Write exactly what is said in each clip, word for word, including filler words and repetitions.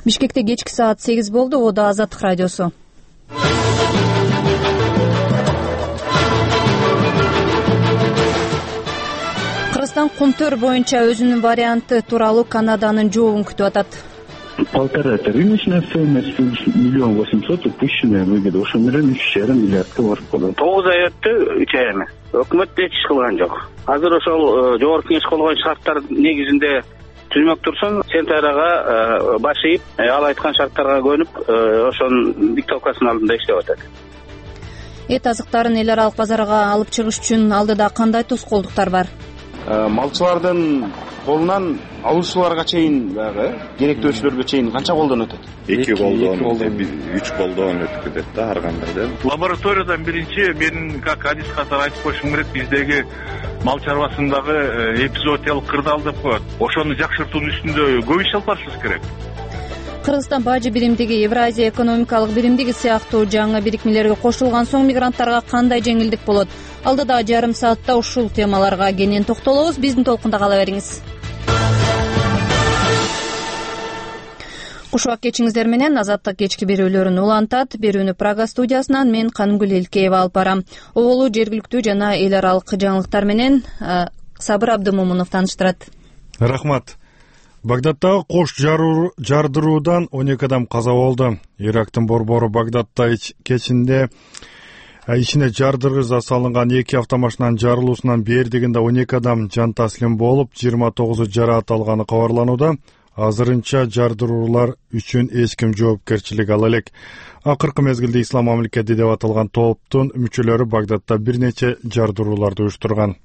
Бишкекте кечки саат сегиз болду. Ода Азаттык радиосу. Кыргызстан кумтөр боюнча өзүнүн варианты тууралуу Канаданын жообун күтүп атат. Полтора это рыночная стоимость, миллион восемьсот упущенная выгода. Ошо менен үч жарым миллиардка барып калат. Тогуз ай өттү, үч ай эми. Өкмөт эч иш кылган жок. Азыр ошол жогорку кеңеш койгон шарттар негизинде түзмөк турсун, сентябрь айга баш ийип, ал айткан шарттарга көнүп, ошонун диктовкасынын алдында иштеп атат. Эт азыктарын эл аралык базарга алып чыгыш үчүн алдыда кандай тоскоолдуктар бар? Малчылардын колунан алуучуларга чейин баягы керектөөчүлөргө чейин канча колдон өтөт? эки колдон, үч колдон өтүп кетет да ар кандайда. Лабораториядан биринчи мен как адис катары айтып коюшум керек, биздеги мал чарбасындагы эпизоотиялык кырдаал деп коет. Ошону жакшыртуунун үстүндө көп иш алып барышыбыз керек. Кыргызстан бажы биримдиги, Евразия экономикалык биримдиги сыяктуу жаңы бирикмелерге кошулган соң мигранттарга кандай жеңилдик болот? Алдыда жарым саатта ушул темаларга кенен токтолобуз. Биздин толкунда кала бериңиз. Куш убак кечиңиздер менен Азаттык кечки берүүлөрүн улантат. Берүүнү Прага студиясынан мен Канымгүл Элкеева алып барам. Оболу жергиликтүү жана эл аралык жаңылыктар менен Сабыр Абдымомунов тааныштырат. Рахмат. Багдадтагы кош жардыруудан он эки адам каза болду. Ирактын борбору Багдадта кечинде ичине жардыргыч салынган эки автомашинанын жарылуусунан бердигинде он эки адам жан таслим болуп, жыйырма тогузу жараат алганы кабарланууда. Азырынча жардыруулар үчүн эч ким жоопкерчилик ала элек. Акыркы мезгилде Ислам мамлекети деп аталган топтун мүчөлөрү Багдадта бир нече жардырууларды уюштурган.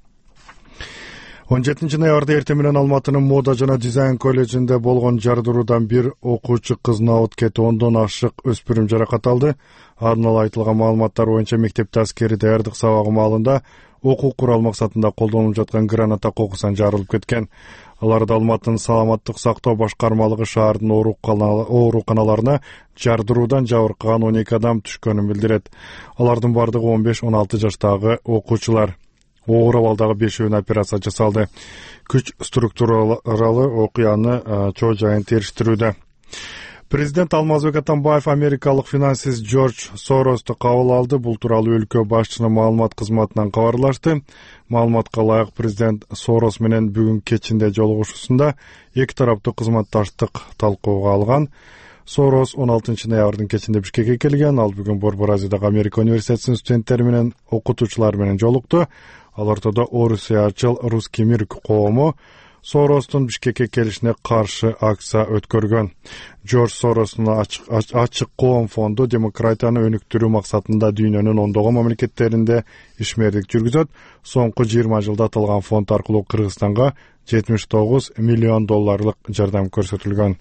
он жетинчи ноябрда эртең менен Алматынын мода жана дизайн колледжинде болгон жардыруудан бир окуучу кыздын абыт кетип, ондон ашык өспүрүм жаракат алды. Арнала айтылган маалыматтар боюнча мектепте аскери даярдык сабагы маалында окуу курал максатында колдонулуп жаткан граната кокусунан жарылып кеткен. Аларды Алматынын саламаттык сактоо башкармалыгы шаардын ооруканаларына жардыруудан жабыркаган он эки адам түшкөнүн билдирет. Алардын бардыгы он беш он алты жаштагы окуучулар. Оор абалдагы бешөөнү операция жасалды. Күч структуралары окуяны чоо жайын териштирүүдө. Президент Алмазбек Атамбаев америкалык финансист Джордж Соросту кабыл алды. Бул тууралуу өлкө башчысынын маалымат кызматынан кабарлашты. Маалыматка ылайык президент Сорос менен бүгүн кечинде жолугушуусунда эки тараптуу кызматташтык талкууга алган. Сорос он алтынчы ноябрдын кечинде Бишкекке келген. Ал бүгүн Борбор Азияда Америка университетинин студенттери менен окутуучулар менен жолукту. Ал ортодо Орусиячыл Русский мир коому Соростун Бишкекке келишине каршы акция өткөргөн. Джордж Соростун ачык коом фонду демократияны өнүктүрүү максатында дүйнөнүн ондогон мамлекеттеринде ишмердик жүргүзөт. Соңку жыйырма жылда аталган фонд аркылуу Кыргызстанга жетимиш тогуз миллион долларлык жардам көрсөтүлгөн.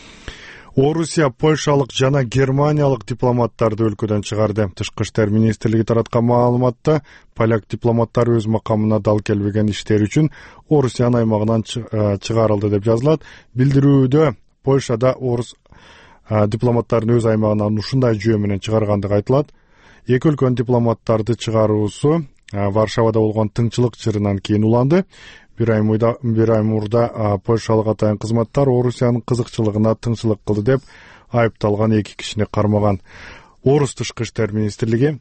Орусия польшалык жана германиялык дипломаттарды өлкөдөн чыгарды. Тышкы иштер министрлиги тараткан маалыматта поляк дипломаттары өз макамына дал келбеген иштери үчүн Орусиянын аймагынан чыгарылды деп жазылат. Билдирүүдө Польшада орус дипломаттарын өз аймагынан ушундай жүйө менен чыгаргандыгы айтылат. Эки өлкөнүн дипломаттарды чыгаруусу Варшавада болгон тыңчылык чырынан кийин уланды. Бир ай мурда Польшалык атайын кызматтар Орусиянын кызыкчылыгына тыңчылык кылды деп айыпталган эки кишини кармаган. Орус тышкы иштер министрлиги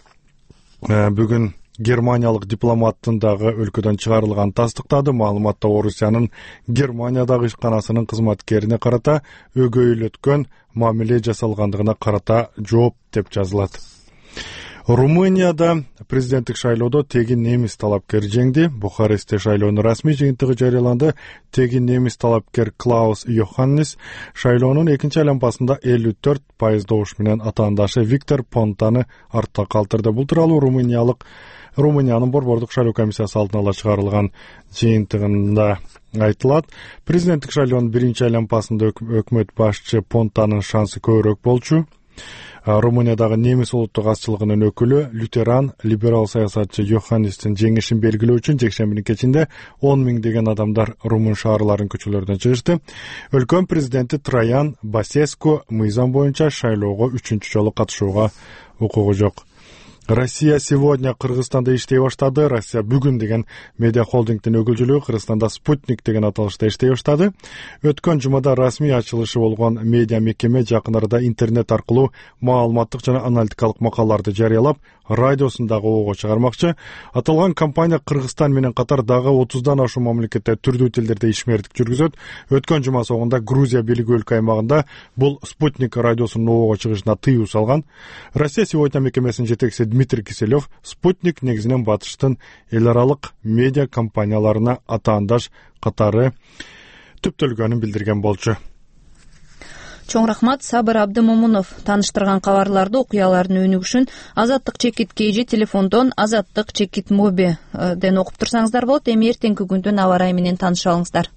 бүгүн германиялык дипломаттын дагы өлкөдөн чыгарылганын тастыктады. Маалыматта Орусиянын Германиядагы ишканасынын кызматкерине карата өгөйлөткөн мамиле жасалгандыгына карата жооп деп жазылат. Румынияда президенттик шайлоодо тегин немис талапкер жеңди. Бухарестте шайлоонун расмий жыйынтыгы жарыяланды. Тегин немис талапкер Клаус Йоханнис шайлоонун экинчи айланпасында элүү төрт пайыз добуш менен атаандашы Виктор Понтаны артта калтырды. Бул тууралуу Румыниялык Румыниянын борбордук шайлоо комиссиясы алдын ала чыгарылган жыйынтыгында айтылат. Президенттик шайлоонун биринчи айланпасында өкмөт башчы Понтанын шансы көбүрөөк болчу. Румыниядагы немис улуттук азчылыгынын өкүлү лютеран либерал саясатчы Йоханнистин жеңишин белгилөө үчүн жекшембинин кечинде он миңдеген адамдар румын шаарларын көчөлөрдөн чыгышты. Өлкөнүн президенти Траян Басеску мыйзам боюнча шайлоого үчүнчү жолу катышууга укугу жок. Россия сегодня Кыргызстанда иштей баштады. Россия бүгүн деген медиа холдингдин өкүлчүлүгү Кыргызстанда Спутник деген аталышта иштей баштады. Өткөн жумада расмий ачылышы болгон медиа мекеме жакын арада интернет аркылуу маалыматтык жана аналитикалык макалаларды жарыялап, радиосундагы ого чыгармакчы. Аталган компания Кыргызстан менен катар дагы отуздан ашуун мамлекетте түрдүү тилдерде ишмердик жүргүзөт. Өткөн жума соңунда Грузия бийлиги өлкө аймагында бул Спутник радиосунун ого чыгышына тыюу салган. Россия сегодня мекемесинин жетекчиси Дмитрий Киселев Спутник негизинен батыштын эл аралык медиа компанияларына атаандаш катары түптөлгөнүн билдирген болчу. Чоң рахмат, Сабыр Абдымомунов тааныштырган кабарларды, окуялардын өнүгүшүн Азаттык чекит кейжи телефондон Азаттык чекит моби ден окуп турсаңыздар болот. Эми эртеңки күндүн аба ырайы менен тааныша алыңыздар.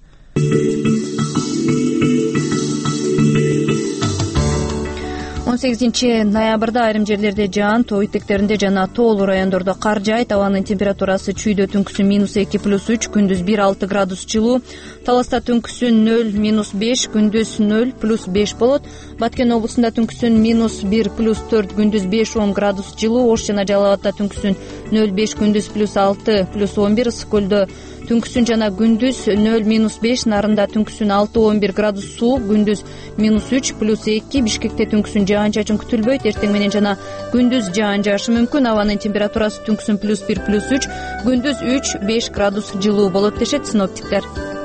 он сегизинчи ноябрда айрым жерлерде жаан, тоо этектеринде жана тоолуу райондордо кар жаайт. Абанын температурасы чүйдө түнкүсүн минус эки плюс үч, күндүз бир алты градус жылуу. Таласта түнкүсүн нөл минус беш, күндүз нөл плюс беш болот. Баткен облусунда түнкүсүн минус бир плюс төрт, күндүз беш он градус жылуу. Ош жана Жалал Абадда түнкүсүн нөл беш, күндүз плюс алты плюс он бир. Ысык көлдө түнкүсүн жана күндүз нөл минус беш, Нарында түнкүсүн алты он бир градус суук, күндүз минус үч плюс эки. Бишкекте түнкүсүн жаан чачын күтүлбөйт. Эртең менен жана күндүз жаан жаашы мүмкүн. Абанын температурасы түнкүсүн плюс бир плюс үч, күндүз үч беш градус жылуу болот дешет синоптиктер.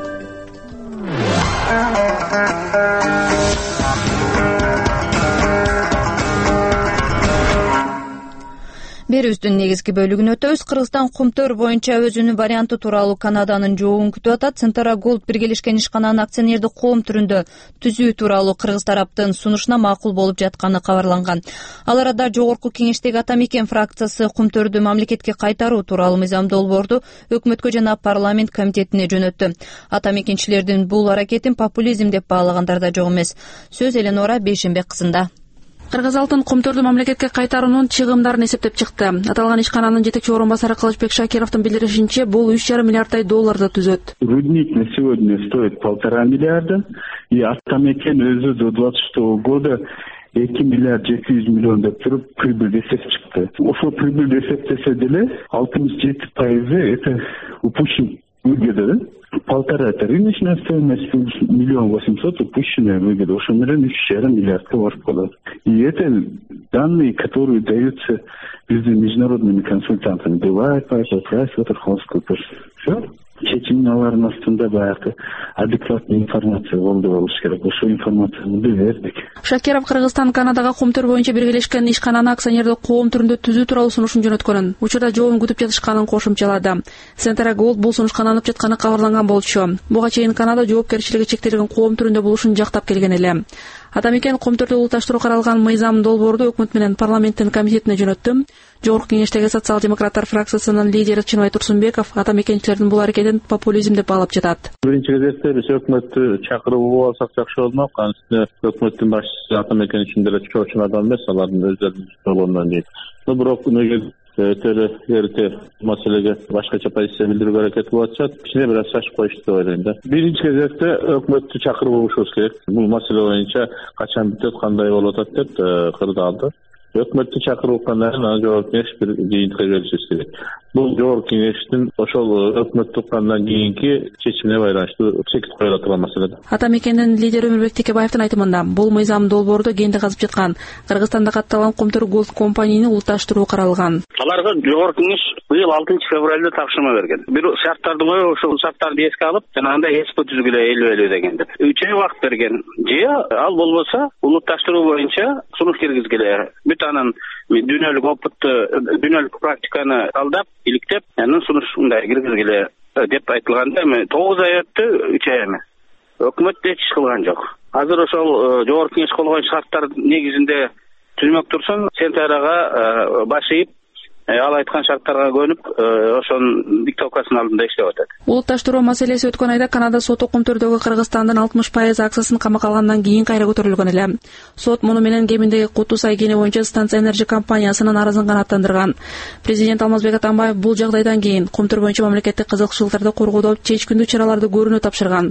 Берүүбүздүн негизги бөлүгүнө өтөбүз. Кыргызстан Кумтөр боюнча өзүнүн варианты тууралуу Канаданын жообун күтүп атат. Центара Голд биргелешкен ишкананын акционердик коом түрүндө түзүү тууралуу кыргыз тараптын сунушуна макул болуп жатканы кабарланган. Ал арада жогорку кеңештеги Атамекен фракциясы Кумтөрдү мамлекетке кайтаруу тууралуу мыйзам долбоорду өкмөткө жана парламент комитетине жөнөттү. Атамекенчилердин бул аракетин популизм деп баалагандар да жок эмес. Сөз Эленора Бейшембек кызында. Кыргыз алтын Кумтөрдү мамлекетке кайтаруунун чыгымдарын эсептеп чыкты. Аталган ишкананын жетекчи орун басары Кылычбек Шакировдун билдиришинче, бул үч жарым миллиарддай долларды түзөт. Рудник на сегодня стоит полтора миллиарда, и Атамекен өзү до двадцать шестого года эки миллиард жети жүз миллион деп туруп прибыль эсеп чыкты. Ошол прибыль эсептесе деле алтымыш жети пайызы это упущен выгода. Полтора это рыночная стоимость, миллион восемьсот упущенная выгода. Ошо менен үч жарым миллиардка барып калат. И это данные, которые даются биздин международными консультантами. Deloitte, PricewaterhouseCoopers. Все. Чечимдин алардын астында баягы адекватный информация болду болуш керек. Ошол информацияны бердик. Шакиров Кыргызстан Канадага Кумтөр боюнча биргелешкен ишкананы акционердик коом түрүндө түзүү тууралуу сунушун жөнөткөнүн, учурда жообун күтүп жатышканын кошумчалады. Центара Голд бул сунушка алынып жатканы кабарланган болчу. Буга чейин Канада жоопкерчилиги чектелген коом түрүндө болушун жактап келген эле. Атамекен Кумтөрдү улутташтыруу каралган мыйзам долбоорду өкмөт менен парламенттин комитетине жөнөттү. Жогорку кеңештеги социал-демократтар фракциясынын лидери Чынбай Турсунбеков атамекенчилердин бул аракетин популизм деп баалап жатат. Биринчи кезекте биз өкмөттү чакырып алсак жакшы болмок. Анткени өкмөттүн башчысы атамекен ичинде эле чоочун адам эмес, алардын өздөрүнүн болгондон кийин. Бирок неге өтө эрте маселеге башкача позиция билдирүүгө аракет кылып атышат. Кичине бир аз шашып коюшту деп ойлойм да. Биринчи кезекте өкмөттү чакырып алышыбыз керек. Бул маселе боюнча качан бүтөт, кандай болуп атат деп кырдаалды. Өкмөттү чакырып аткандан кийин анан жогорку кеңеш бир жыйынтыкка келишибиз керек. Бул жогорку кеңештин ошол өкмөттү уккандан кийинки чечимине байланыштуу чекит коюла турган маселе. Атамекендин лидери Өмүрбек Текебаевдин айтымында, бул мыйзам долбоордо кенди казып жаткан Кыргызстанда катталган Кумтөр Голд компанияны улутташтыруу каралган. Аларга жогорку кеңеш быйыл алтынчы февралда тапшырма берген. Бир шарттарды коюп, ошол шарттарды эске алып, жанагындай эсп түзгүлө элүү деген деп. үч ай убакыт берген. Же ал болбосо улутташтыруу боюнча сунуш киргизгиле. Бүт анан дүйнөлүк опытты, дүйнөлүк практиканы алдап, иликтеп, анын сунушундай киргизгиле деп айтылганда, эми тогуз ай өттү, үч ай эмес. Өкмөт эч иш кылган жок. Азыр ошол жогорку кеңеш койгон шарттар негизинде түзмөк турсун, Центрага баш ийип, ал айткан шарттарга көнүп, ошонун диктовкасынын алдында иштеп атат. Улутташтыруу маселеси өткөн айда Канада соту Кумтөрдөгү Кыргызстандын алтымыш пайыз акциясын камакка алгандан кийин кайра көтөрүлгөн эле. Сот муну менен кеминдеги Куту Сай кени боюнча станция энержи компаниясынын арызын канааттандырган. Президент Алмазбек Атамбаев бул жагдайдан кийин Кумтөр боюнча мамлекеттик кызыкчылыктарды коргоодо чечкиндүү чараларды көрүүнү тапшырган.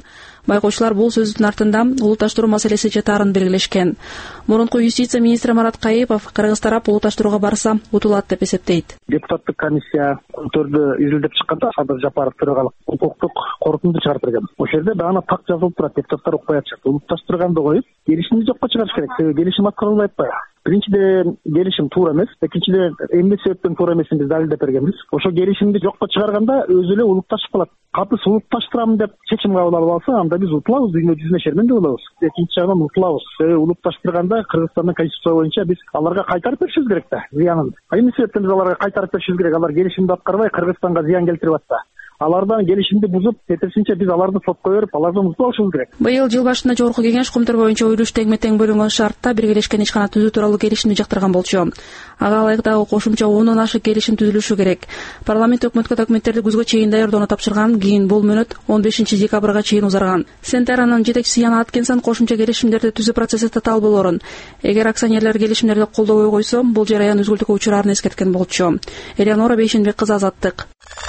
Байкоочулар бул сөздүн артында улутташтыруу маселеси жатаарын белгилешкен. Мурунку юстиция министри Марат Кайыпов Кыргыз тарап улутташтырууга барса утулат деп эсептейт. Депутаттык комиссия конторду изилдеп чыкканда Садыр Жапаров төрагалық укуктук корутунду чыгарып берген. Ошол жерде дагы так жазылып турат, депутаттар укпай атышат. Улутташтырганды коюп, келишимди жокко чыгарыш керек. Себеби келишим аткарылбай атпайбы? Биринчиден келишим туура эмес, экинчиден эмне себептен туура эмесин биз далилдеп бергенбиз. Ошо келишимди жокко чыгарганда өзү эле улутташып калат. Катыс улутташтырам деп чечим кабыл алып алса, анда биз утулабыз, дүйнө жүзүнө шерменде болобуз. Экинчи жагынан утулабыз. Себеби улутташтырганда Кыргызстандын конституция боюнча биз аларга кайтарып беришибиз керек да, зыянын. Эмне себептен биз аларга кайтарып беришибиз керек? Алар келишимди аткарбай Кыргызстанга зыян келтирип атса. Алардан келишимди бузуп, тетирсинче биз аларды сотко берип, алардан утуп алышыбыз керек. Быйыл жыл башында жогорку кеңеш Кумтөр боюнча уюлуш теңме-тең бөлүнгөн шартта биргелешкен ишкана түзүү тууралуу келишимди жактырган болчу. Ага ылайык дагы кошумча ондон ашык келишим түзүлүшү керек. Парламент өкмөткө документтерди күзгө чейин даярдоону тапшырган, кийин бул мөөнөт он бешинчи декабрга чейин узарган. Сентеранын жетекчиси Ян Аткинсон кошумча келишимдерди түзүү процесси татаал болорун, эгер акционерлер келишимдерди колдобой койсо, бул жараян үзгүлтүккө учурарын эскерткен болчу. Элеонора Бейшенбек кызы, Азаттык.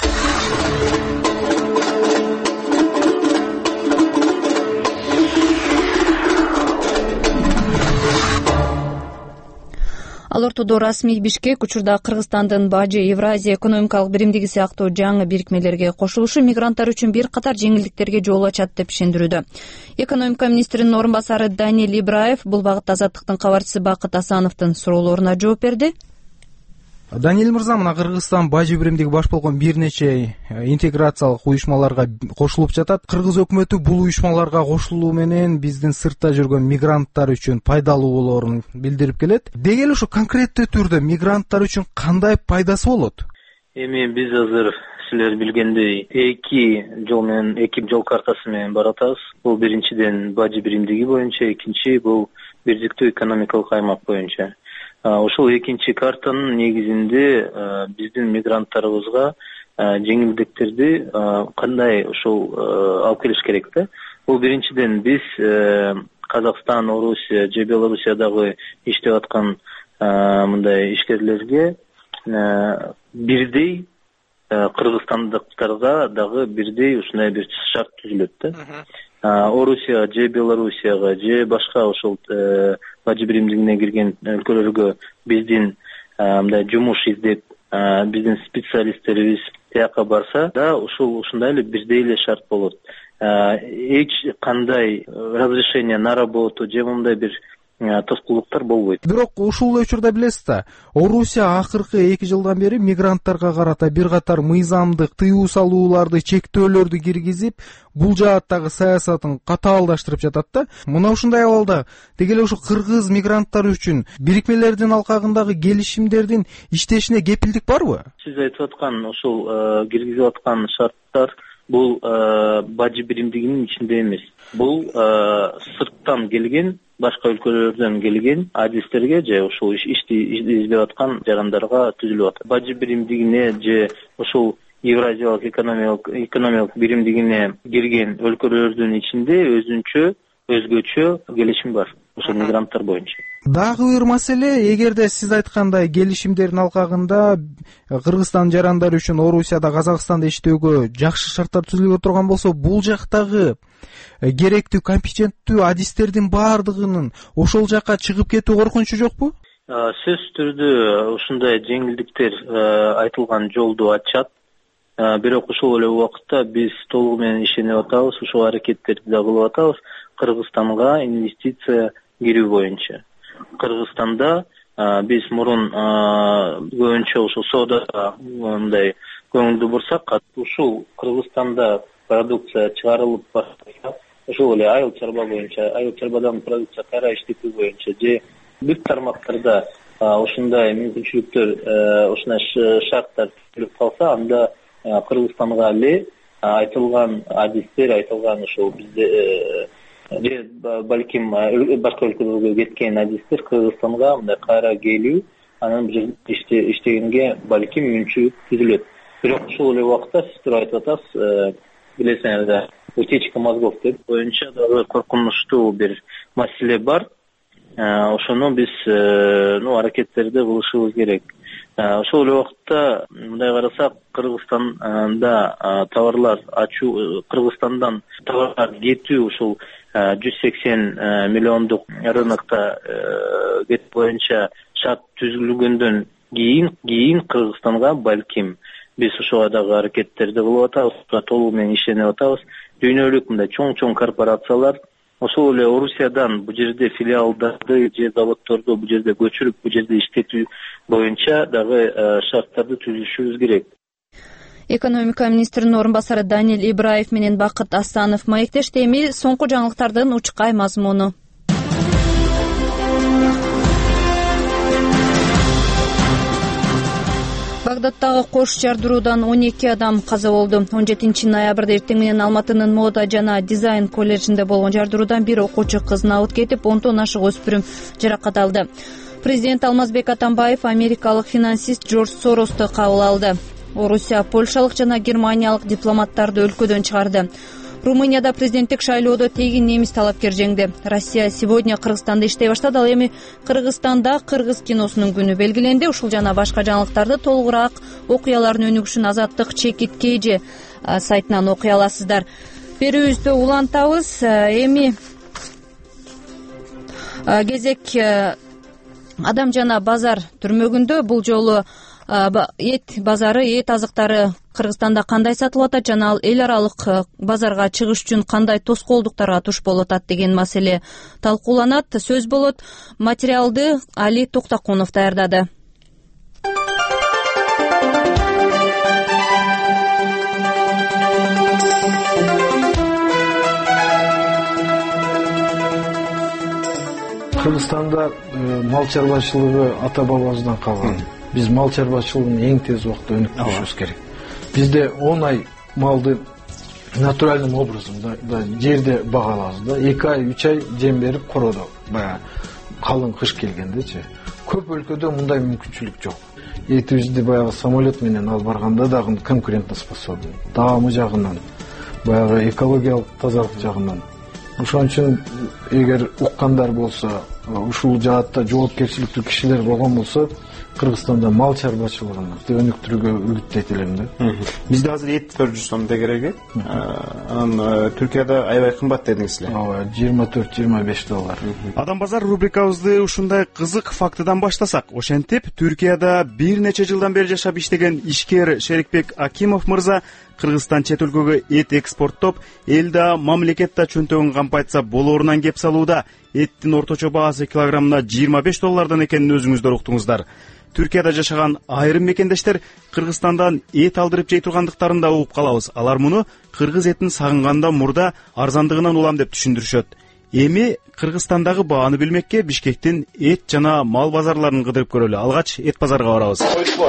Ал ортодо расмий Бишкек учурда Кыргызстандын Бажы Евразия экономикалык биримдиги сыяктуу жаңы бирикмелерге кошулушу мигранттар үчүн бир катар жеңилдиктерге жол ачат деп ишендирүүдө. Экономика министринин орун басары Даниил Ибраев бул багытта Азаттыктын кабарчысы Бакыт Асановдун суроолоруна жооп берди. Даниил мырза, мына Кыргызстан Бажы биримдиги баш болгон бир нече интеграциялык уюшмаларга кошулуп жатат. Кыргыз өкмөтү бул уюшмаларга кошулуу менен биздин сыртта жүргөн мигранттар үчүн пайдалуу болоорун билдирип келет. Деги эле ушу конкреттүү түрдө мигранттар үчүн кандай пайдасы болот? Эми биз азыр силер билгендей эки жол менен, эки жол картасы менен баратабыз. Бул биринчиден Бажы биримдиги боюнча, экинчи бул бирдиктүү экономикалык аймак боюнча. Ошол экинчи картанын негизинде биздин мигранттарыбызга жеңилдиктерди кандай ошол алып келиш керек да. Бул биринчиден биз Казакстан, Орусия же Белоруссиядагы иштеп аткан мындай ишкерлерге бирдей, кыргызстандыктарга дагы бирдей ушундай бир шарт түзүлөт да. Орусия же Белоруссияга же башка ошол Бажы биримдигине кирген өлкөлөргө биздин мындай жумуш издеп, биздин специалисттерибиз тияка барса да, ушул ушундай эле бирдей эле шарт болот. Эч кандай разрешение на работу же мындай бир тоскоолдуктар болбойт. Бирок ушул учурда билесиз да, Орусия акыркы эки жылдан бери мигранттарга карата бир катар мыйзамдык тыюу салууларды, чектөөлөрдү киргизип, бул жааттагы саясатын катаалдаштырып жатат да. Мына ушундай абалда деги эле ушу кыргыз мигранттар үчүн бирикмелердин алкагындагы келишимдердин иштешине кепилдик барбы? Сиз айтып аткан ошол киргизип аткан шарттар бул Бажы биримдигинин ичинде эмес. Бул сырттан келген, башка өлкөлөрдөн келген адистерге же ошол ишти издеп аткан жарандарга түзүлүп атат. Бажы биримдигине же ошол Евразиялык экономикалык экономикалык биримдигине кирген өлкөлөрдүн ичинде өзүнчө өзгөчө келишим бар ошол мигранттар боюнча. Дагы бир маселе, эгерде сиз айткандай келишимдердин алкагында Кыргызстан жарандары үчүн Орусияда, Казакстанда иштөөгө жакшы шарттар түзүлүп турган болсо, бул жактагы керектүү компетенттүү адистердин баардыгынын ошол жакка чыгып кетүү коркунучу жокпу? Сөзсүз түрдө ушундай жеңилдиктер айтылган жолду ачат. Бирок ошол эле убакытта биз толугу менен ишенип атабыз, ушул аракеттерди да кылып атабыз Кыргызстанга инвестиция кирүү боюнча. Кыргызстанда биз мурун көбүнчө ошол соодага мындай көңүлдү бурсак, ушул Кыргызстанда продукция чыгарылып барса, ошол эле айыл чарба боюнча, айыл чарбадан продукция кайра иштетүү боюнча же бүт тармактарда ушундай мүмкүнчүлүктөр, ушундай шарттар түзүлүп калса, анда Кыргызстанга эле айтылган адистер, айтылган ошол бизде же балким башка өлкөлөргө кеткен адистер Кыргызстанга мындай кайра келүү, анан бир иштегенге балким мүмкүнчүлүк түзүлөт. Бирок ушул эле убакытта сиз туура айтып атасыз, билесиңер да, утечка мозгов деп боюнча дагы коркунучтуу бир маселе бар. Ошону биз ну аракеттерди кылышыбыз керек. ошол эле убакытта мындай карасак, Кыргызстанда товарлар ачуу, Кыргызстандан товарлар кетүү ушул жүз сексен миллиондук рынокто кетүү боюнча шарт түзүлгөндөн кийин кийин Кыргызстанга балким биз ошого дагы аракеттерди кылып атабыз, толугу менен иштенип атабыз. Дүйнөлүк мындай чоң-чоң корпорациялар ошол эле Орусиядан бул жерде филиалдарды же заводдорду бул жерде көчүрүп, бул жерде иштетүү боюнча дагы шарттарды түзүшүбүз керек. Экономика министринин орун басары Даниил Ибраев менен Бакыт Астанов маектешти. Эми соңку жаңылыктардын учкай мазмуну. Багдадтагы кош жардыруудан он эки адам каза болду. он жетинчи ноябрда эртең менен Алматынын мода жана дизайн колледжинде болгон жардыруудан бир окуучу кыз набыт кетип, ондон ашык өспүрүм жаракат алды. Президент Алмазбек Атамбаев америкалык финансист Джордж Соросту кабыл алды. Орусия польшалык жана германиялык дипломаттарды өлкөдөн чыгарды. Румынияда президенттик шайлоодо тегин немис талапкер жеңди. Россия сегодня Кыргызстанда иштей баштады. Ал эми Кыргызстанда кыргыз киносунун күнү белгиленди. Ушул жана башка жаңылыктарды толугураак окуялардын өнүгүшүн Азаттык чекит кейжи сайтынан окуй аласыздар. Берүүбүздү улантабыз. Эми кезек Адам жана базар түрмөгүндө. Бул жолу эт базары, эт азыктары Кыргызстанда кандай сатылып атат жана ал эл аралык базарга чыгыш үчүн кандай тоскоолдуктарга туш болуп атат деген маселе талкууланат. Сөз болот. Материалды Али Токтакунов даярдады. Кыргызстанда мал чарбачылыгы ата бабабыздан калган. Биз мал чарбачылыгын эң тез убакытта өнүктүрүшүбүз керек. Бизде он ай малды натуральным образом да жерде багалабыз да, эки ай, үч ай жем берип кородо. Баягы калың кыш келгендечи. Көп өлкөдө мындай мүмкүнчүлүк жок. Этибизди баягы самолет менен алып барганда дагы конкурентно способен. Даамы жагынан, баягы экологиялык тазалык жагынан. Ошон үчүн эгер уккандар болсо, ушул жаатта жоопкерчиликтүү кишилер болгон болсо, Кыргызстанда мал чарбачылыгын өнүктүрүүгө үгүттөйт элем да. Бизде азыр эт бир жүз сом дегереги. Анан Түркияда аябай кымбат дедиңиз эле. Ооба, жыйырма төрт жыйырма беш доллар. Адам базар рубрикабызды ушундай кызык фактыдан баштасак, ошентип Түркияда бир нече жылдан бери жашап иштеген ишкер Шерикбек Акимов мырза Кыргызстан чет өлкөгө эт экспорттоп, элда мамлекетте чөнтөгүн кампайтса болоорунан кеп салууда. Эттин орточо баасы килограммына жыйырма беш доллардан экенин өзүңүздөр уктуңуздар. Түркияда жашаган айрым мекендештер Кыргызстандан эт алдырып жей тургандыктарын да угуп калабыз. Алар муну кыргыз этин сагынганда мурда арзандыгынан улам деп түшүндүрүшөт. Эми Кыргызстандагы бааны билмекке Бишкектин эт жана мал базарларын кыдырып көрөлү. Алгач эт базарга барабыз.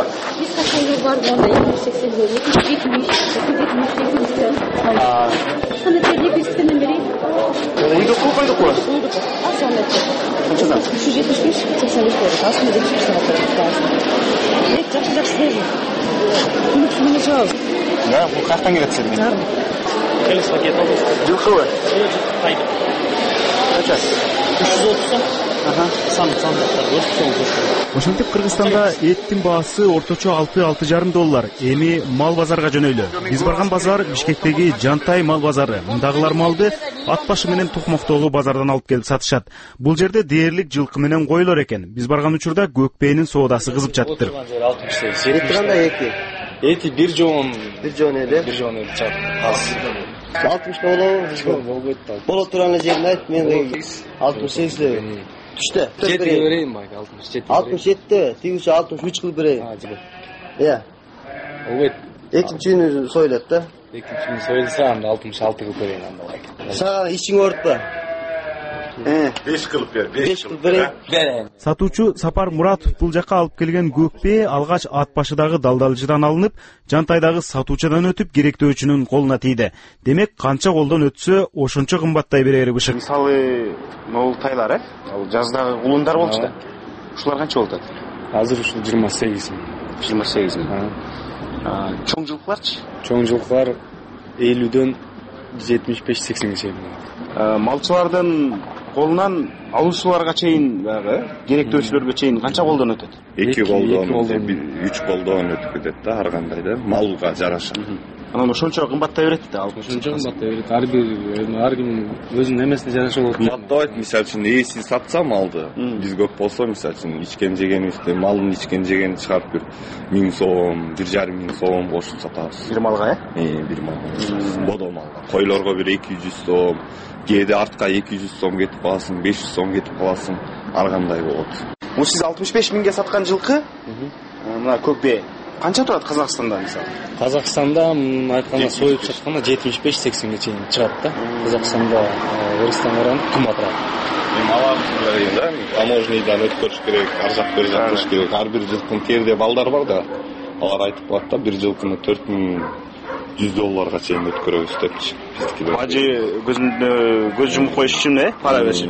Uydu ko'paydi qo'y. Qanchadan? uch yuz yetmish besh sakson besh dollar. Aslida dekib so'rayapman. Nek yaxshi yaxshi. Uni tushunmay javob. Da, bu qayerdan keladi sizga? Kelis paket oldik. Jilxo'y. Qayda? Qanchasi? uch yuz o'ttiz so'm. Aha, son sondalar o'ttiz so'm. Ошентип Кыргызстанда эттин баасы орточо алты алты жарым доллар. Эми мал базарга жөнөйлү. Биз барган базар Бишкектеги Жантай мал базары. Мындагылар малды ат башы менен Токмоктогу базардан алып келип сатышат. Бул жерде дээрлик жылкы менен койлор экен. Биз барган учурда көкпээнин соодасы кызып жатыптыр. Эти кандай эти? Эти бир жон, бир жон эле, бир жон эле чат. алтымыш болобу? Болбойт да. Боло турган жерин айт, мен алтымыш сегиз эле. Түштө. жети берейин байка, алтымыш жети. алтымыш жети, тигише алтымыш үч кылып берейин. А, жибе. Иә. Болбойт. Экинчини сойлот да. Экинчини сойлса, анда алтымыш алты кылып берейин анда байка. Сага ишиң оорутпа. Э, беш кылып бер, беш кылып берейин. Сатуучу Сапар Муратов бул жакка алып келген көкпе алгач ат башыдагы далдалчыдан алынып, Жантайдагы сатуучудан өтүп керектөөчүнүн колуна тийди. Демек, канча колдон өтсө, ошончо кымбаттай берери бышык. Мисалы, могул тайлар, э? Ал жаздагы улундар болчу да. Ушулар канча болот? Азыр ушул жыйырма сегиз миң. жыйырма сегиз миң. Чоң жылкыларчы? Чоң жылкылар элүүдөн жетимиш беш сексенге чейин болот. Малчылардын колунан алуучуларга чейин баягы керектөөчүлөргө чейин канча колдон өтөт? эки колдон, үч колдон өтүп кетет да, ар кандай да, малга жараша. Анан ошончо кымбаттай берет да, ал ошончо кымбаттай берет. Ар бир ар ким өзүнүн эмесине жараша болот. Кымбаттабайт, мисалы үчүн ээси сатса малды, биз көп болсо, мисалы үчүн ичкен жегенибизде малдын ичкен жегени чыгарып бир миң сом, бир жарым миң сом кошуп сатабыз. Бир малга, э? Э, бир малга. Бодо малга. Койлорго бир эки жүз сом, кээде артка эки жүз сом кетип каласың, беш жүз сом кетип каласың, ар кандай болот. Бул сиз алтымыш беш миңге саткан жылкы? Мына көкбе канча турат Казакстанда мисалы? Казакстанда айтканда союп сатканда жетимиш беш сексенге чейин чыгат да. Казакстанда Кыргызстанга караганда кымбатыраак. Эми алардын да, таможнядан өткөрүш керек, ар жак бер жак кылыш керек. Ар бир жылкын терде балдар бар да. Алар айтып калат да, бир жылкыны төрт миң жүз долларга чейин өткөрөбүз депчи. Биздики бажы көзүндө көз жумуп коюш үчүн э, пара беришип.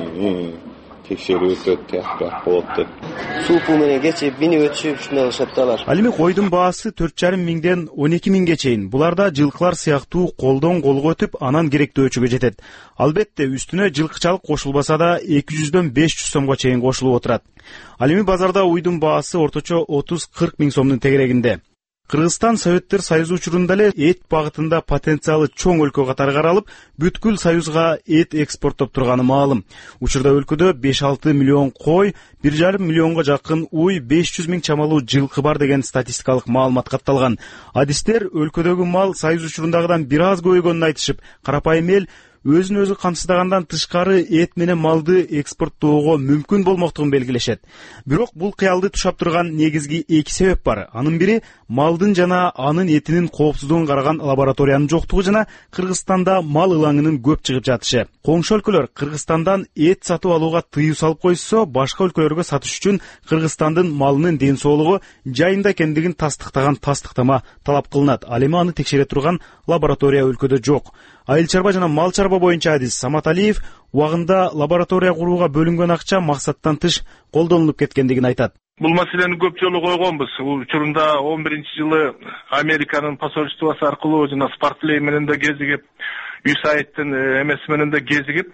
Текшерүү өтөт, тияк болот деп. Супу менен кечип, минип өтүшүп, ушундай кылышат да алар. Ал эми койдун баасы төрт жарым миңден он эки миңге чейин. Буларда жылкылар сыяктуу колдон колго өтүп, анан керектөөчүгө жетет. Албетте, үстүнө жылкычалык кошулбаса да эки жүздөн беш жүз сомго чейин кошулуп отурат. Ал эми базарда уйдун баасы орточо отуз кырк миң сомдун тегерегинде. Кыргызстан Советтер Союзу учурунда эле эт багытында потенциалы чоң өлкө катары каралып, бүткүл союзга эт экспорттоп турганы маалым. Учурда өлкөдө беш алты миллион кой, бир жарым миллионго жакын уй, беш жүз миң чамалуу жылкы бар деген статистикалык маалымат катталган. Адистер өлкөдөгү мал союз учурундагыдан бир аз көбөйгөнүн айтышып, карапайым эл өзүн өзү камсыздагандан тышкары эт менен малды экспорттоого мүмкүн болмоктугун белгилешет. Бирок бул кыялды тушап турган негизги эки себеп бар. Анын бири малдын жана анын этинин коопсуздугун караган лабораториянын жоктугу жана Кыргызстанда мал ылаңынын көп чыгып жатышы. Коңшу өлкөлөр Кыргызстандан эт сатып алууга тыюу салып койсо, башка өлкөлөргө сатыш үчүн Кыргызстандын малынын ден соолугу жайында экендигин тастыктаган тастыктама талап кылынат. Ал эми аны текшере турган лаборатория өлкөдө жок. Айыл чарба жана мал чарба боюнча адис Самат Алиев убагында лаборатория курууга бөлүнгөн акча максаттан тыш колдонулуп кеткендигин айтат. Бул маселени көп жолу койгонбуз. Учурунда он биринчи жылы Американын посольствосу аркылуу жана Спартлей менен да кезигип, ю эс эй айдтын эмеси менен да кезигип,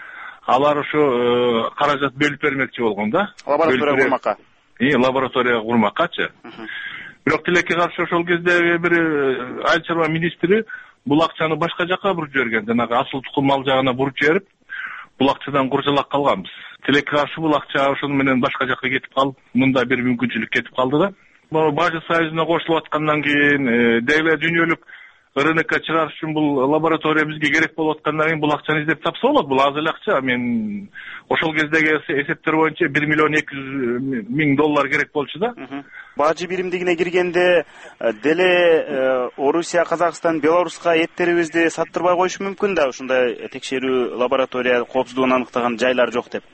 алар ошо каражат бөлүп бермекчи болгон да. Лаборатория курмакка. И лаборатория курмаккачы. Бирок тилекке каршы ошол кезде бир айыл чарба министри бул акчаны башка жакка буруп жиберген, жанагы асыл тукум мал жагына буруп жиберип, бул акчадан куржалак калганбыз. Тилекке каршы бул акча ошону менен башка жакка кетип калып, мында бир мүмкүнчүлүк кетип калды да. Бажы союзуна кошулуп аткандан кийин деле дүйнөлүк рынокко чыгарыш үчүн бул лаборатория бизге керек болуп аткандан кийин бул акчаны издеп тапса болот. Бул аз эле акча. Мен ошол кездеги эсептер боюнча бир миллион эки жүз миң доллар керек болчу да. Бажы биримдигине киргенде деле Орусия, Казакстан, Белоруска эттерибизди саттырбай коюш мүмкүн да, ушундай текшерүү лаборатория коопсуздугун аныктаган жайлар жок деп.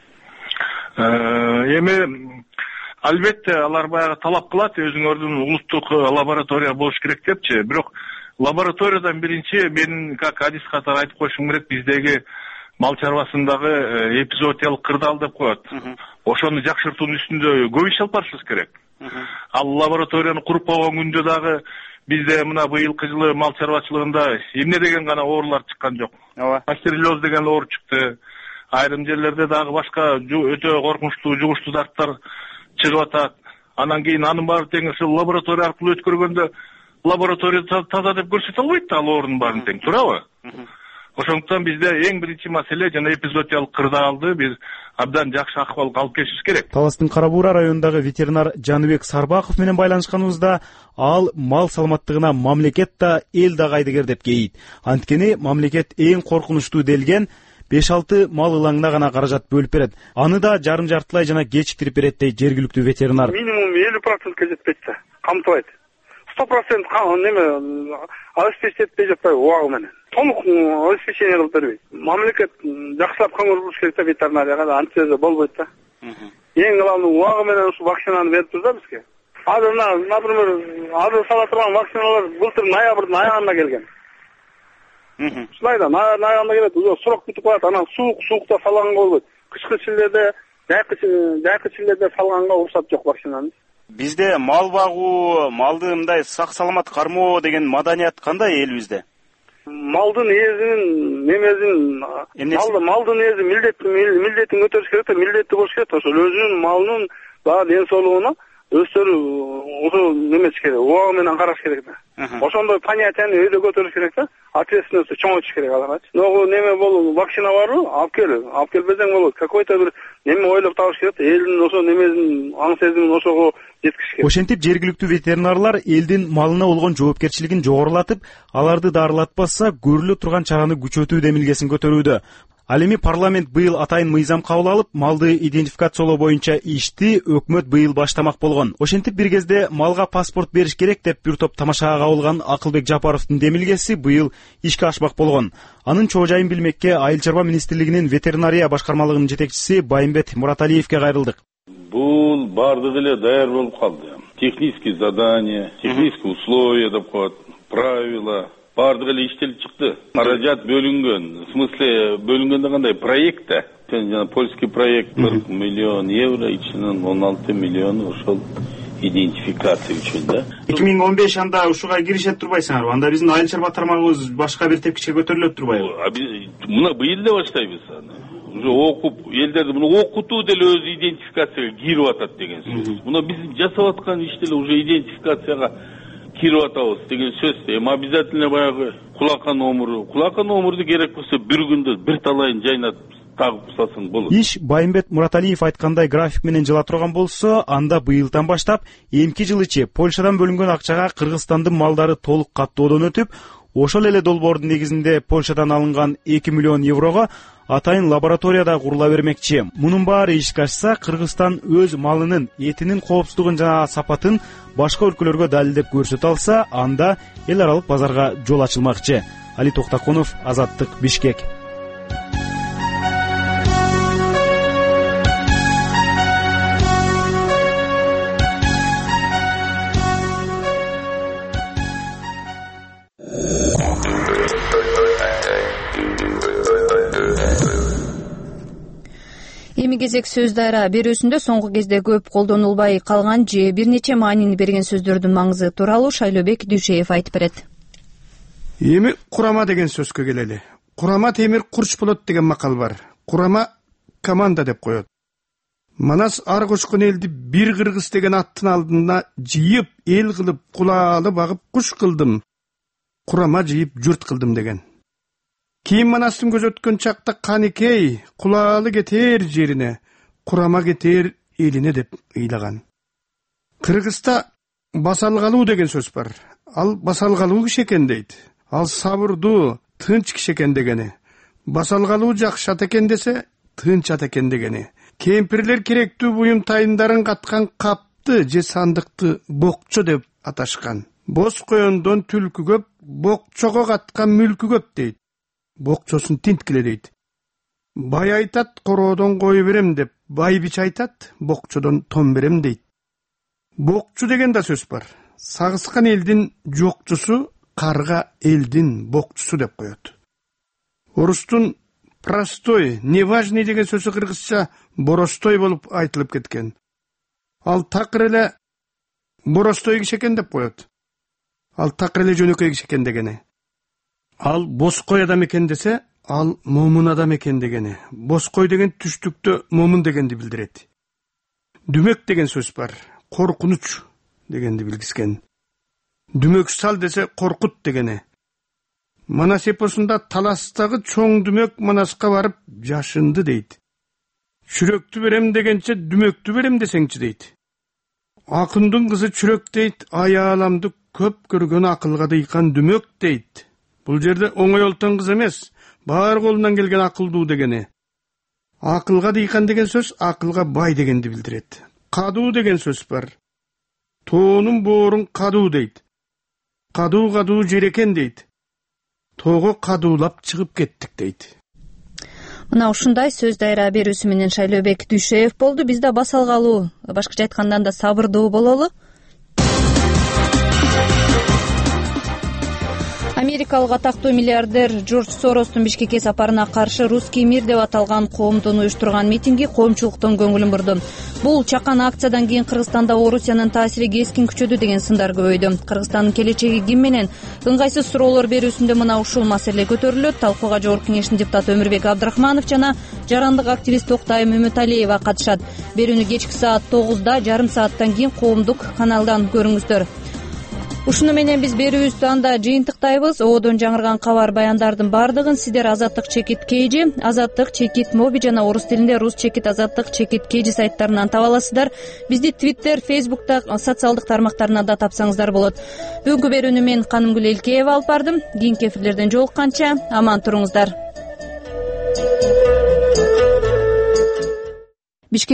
Эми албетте алар баягы талап кылат, өзүңөрдүн улуттук лаборатория болуш керек депчи. Бирок лабораториядан биринчи мен как адис катары айтып коюшум керек, биздеги мал чарбасындагы эпизоотиялык кырдаал деп коет. Ошону жакшыртуунун үстүндө көп иш алып барышыбыз керек. Ал лабораторияны куруп койгон күндө дагы бизде мына быйылкы жылы мал чарбачылыгында эмне деген гана оорулар чыккан жок. Пастереллез деген оору чыкты. Айрым жерлерде дагы башка өтө коркунучтуу жугуштуу зарттар чыгып атат. Анан кийин анын баары тең ушул лаборатория аркылуу өткөргөндө лаборатория таза деп көрсөтө албайт да, ал оорунун баарын тең, туурабы? Ошондуктан бизде эң биринчи маселе жана эпизоотиялык кырдаалды биз абдан жакшы акыбалга алып келишибиз керек. Таластын Кара Буура районундагы ветеринар Жаныбек Сарбаков менен байланышканыбызда ал мал саламаттыгына мамлекет да, эл да кайдыгер деп кейит. Анткени мамлекет эң коркунучтуу делген беш алты мал ылаңына гана каражат бөлүп берет. Аны да жарым жартылай жана кечиктирип берет дейт жергиликтүү ветеринар. Минимум элүү процентке жетпейт да, камтыбайт. сто процент неме обеспечить этпей жатпайбы убагы менен. Толук обеспечение кылып бербейт. Мамлекет жакшылап көңүл буруш керек да ветеринарияга да, антизе болбойт да. Эң главный убагы менен ушу вакцинаны берип тур да бизге. Азыр мына, например, азыр сала турган вакциналар былтыр ноябрдын аягында келген. Ушулай да, ноябрдын аягында келет, уже срок бүтүп калат, анан суук, суукта салганга болбойт. Кышкы чиллерде, жайкы чиллерде салганга уруксат жок вакцинаны. Бизде мал багуу, малды мындай сак саламат кармоо деген маданият кандай элибизде? малдын ээсинин немесин малды малдын ээси милдет милдетин өтөш керек да, милдетти болуш керек да. Ошол өзүнүн малынын баягы ден соолугуна өздөрү ошол немеш керек, убагы менен караш керек да. Ошондой понятияны өйдө көтөрүш керек да, ответственность чоңойтуш керек аларчы. Ногу неме болу, вакцина барбы? Алып кел, алып келбесең болот. Какой-то бир неме ойлоп табыш керек да, элдин ошо немесин, аң сезимин ошого жеткизиш керек. Ошентип жергиликтүү ветеринарлар элдин малына болгон жоопкерчилигин жогорулатып, аларды дарылатпаса көрүлө турган чараны күчөтүү демилгесин көтөрүүдө. Ал эми парламент быйыл атайын мыйзам кабыл алып, малды идентификациялоо боюнча ишти өкмөт быйыл баштамак болгон. Ошентип бир кезде малга паспорт бериш керек деп бир топ тамашага кабылган Акылбек Жапаровдун демилгеси быйыл ишке ашпак болгон. Анын чоо жайын билмекке Айыл чарба министрлигинин ветеринария башкармалыгынын жетекчиси Байымбет Мураталиевке кайрылдык. Бул бардыгы эле даяр болуп калды. Технические задания, технические условия деп коет, правила бардыгы эле иштелип чыкты. Каражат бөлүнгөн. В смысле бөлүнгөн дегенде проектте. Жана польский проект кырк миллион евро, ичинен он алты миллиону ошол идентификация үчүн да. эки миң он беш анда ушуга киришет турбайсыңарбы? Анда биздин айыл чарба тармагыбыз башка бир тепкичке көтөрүлөт турбайбы? Мына быйыл эле баштайбыз аны. Уже окуп, элдерди муну окутуу деле өз идентификацияга кирип атат деген сөз. Мына биз жасап аткан иш деле уже идентификацияга кирип атабыз деген сөз. Эми обязательно баягы кулака номуру, кулака номурду керек болсо бир күндө бир талайын жайнатып тагып сасың болот. Иш Байымбет Мураталиев айткандай график менен жыла турган болсо, анда быйылдан баштап эмки жылычы Польшадан бөлүнгөн акчага Кыргызстандын малдары толук каттоодон өтүп, ошол эле долбоордун негизинде Польшадан алынган эки миллион еврого атайын лабораторияда курула бермекчи. Мунун баары ишке ашса, Кыргызстан өз малынын этинин коопсуздугун жана сапатын башка өлкөлөргө далилдеп көрсөтө алса, анда эл аралык базарга жол ачылмакчы. Али Токтакунов, Азаттык, Бишкек. Эми кезек сөз дайра берүүсүндө соңку кезде көп колдонулбай калган же бир нече маанини берген сөздөрдүн маңызы тууралуу Шайлообек Дүйшеев айтып берет. Эми курама деген сөзгө келели. Курама темир курч болот деген макал бар. Курама команда деп коет. Манас ар кошкон элди бир кыргыз деген аттын алдына жыйып, эл кылып, кулаалы багып куш кылдым. Курама жыйып журт кылдым деген. Кийин Манастын көзөткөн чакта каникей, кулаалы кетер жерине, курама кетер элине деп ыйлаган. Кыргызда басалгалуу деген сөз бар. Ал басалгалуу киши экен дейт. Ал сабырдуу, тынч киши экен дегени. Басалгалуу жакшат экен десе, тынчат экен дегени. Кемпирлер керектүү буюм тайындарын каткан капты же сандыкты бокчо деп аташкан. Боз коёндон түлкү көп, бокчого каткан мүлкү көп дейт. Бокчосун тинткиле дейт. Бай айтат, короодон кой берем деп, бай бич айтат, бокчодон тон берем дейт. Бокчу деген да сөз бар. Сагыскан элдин жокчусу, карга элдин бокчусу деп коет. Орустун простой, неважный деген сөзү кыргызча боростой болуп айтылып кеткен. Ал такыр эле боростой киши экен деп коет. Ал такыр эле жөнөкөй киши экен дегени. Ал боской адам экен десе, ал момун адам экен дегени. Боской деген түштүктө момун дегенди билдирет. Дүмөк деген сөз бар. Коркунуч дегенди билгискен. Дүмөк сал десе коркут дегени. Манас эпосунда таластагы чоң дүмөк Манаска барып жашынды дейт. Чүрөктү берем дегенче дүмөктү берем десеңчи дейт. Акындын кызы чүрөк дейт, аяаламды көп көргөн акылга дыйкан дүмөк дейт. Бул жерде оңой олтон кыз эмес, бар колунан келген акылдуу дегени. Акылга дыйкан деген сөз акылга бай дегенди билдирет. Кадуу деген сөз бар. Тоонун боорун кадуу дейт. Кадуу-кадуу жер экен дейт. Тоого кадуулап чыгып кеттик дейт. Мына ушундай сөз дайра берүүсү менен Шайлообек Дүйшеев болду. Биз да басалгалуу, башкача айткандан да сабырдуу бололу. Америкалык атактуу миллиардер Джордж Соростун Бишкекке сапарына каршы «Русский мир» деп аталган коомдун уюштурган митинги коомчулуктун көңүлүн бурду. Бул чакан акциядан кийин Кыргызстанда Орусиянын таасири кескин күчөдү деген сындар көбөйдү. Кыргызстандын келечеги ким менен? Ыңгайсыз суроолор берүүсүндө мына ушул маселе көтөрүлөт. Талкууга Жогорку Кеңештин депутаты Өмүрбек Абдрахманов жана жарандык активист Токтайым Үмүталиева катышат. Берүүнү кечки саат тогузда жарым сааттан кийин коомдук каналдан көрүңүздөр. Ушуну менен биз берүүбүздү анда жыйынтыктайбыз. Одон жаңырган кабар баяндардын бардыгын сиздер Азаттык чекит Кейжи, Азаттык чекит Моби жана орус тилинде Рус чекит Азаттык чекит Кейжи сайттарынан таба аласыздар. Бизди Twitter, Facebook'та социалдык тармактарынан да тапсаңыздар болот. Бүгүнкү берүүнү мен Канымгүл Элкеева алып бардым. Кийинки эфирлерден жолукканча аман туруңуздар.